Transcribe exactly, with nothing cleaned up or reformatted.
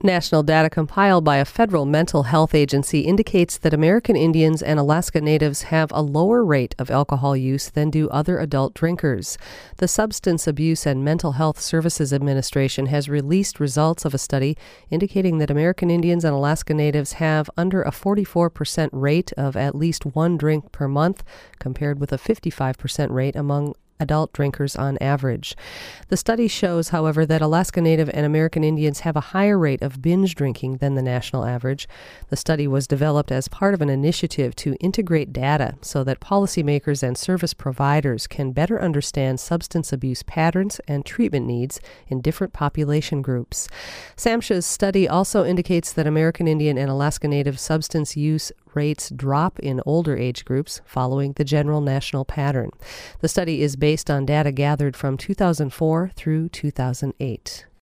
National data compiled by a federal mental health agency indicates that American Indians and Alaska Natives have a lower rate of alcohol use than do other adult drinkers. The Substance Abuse and Mental Health Services Administration has released results of a study indicating that American Indians and Alaska Natives have under a forty-four percent rate of at least one drink per month, compared with a fifty-five percent rate among adult drinkers on average. The study shows, however, that Alaska Native and American Indians have a higher rate of binge drinking than the national average. The study was developed as part of an initiative to integrate data so that policymakers and service providers can better understand substance abuse patterns and treatment needs in different population groups. SAMHSA's study also indicates that American Indian and Alaska Native substance use rates drop in older age groups following the general national pattern. The study is based on data gathered from two thousand four through two thousand eight.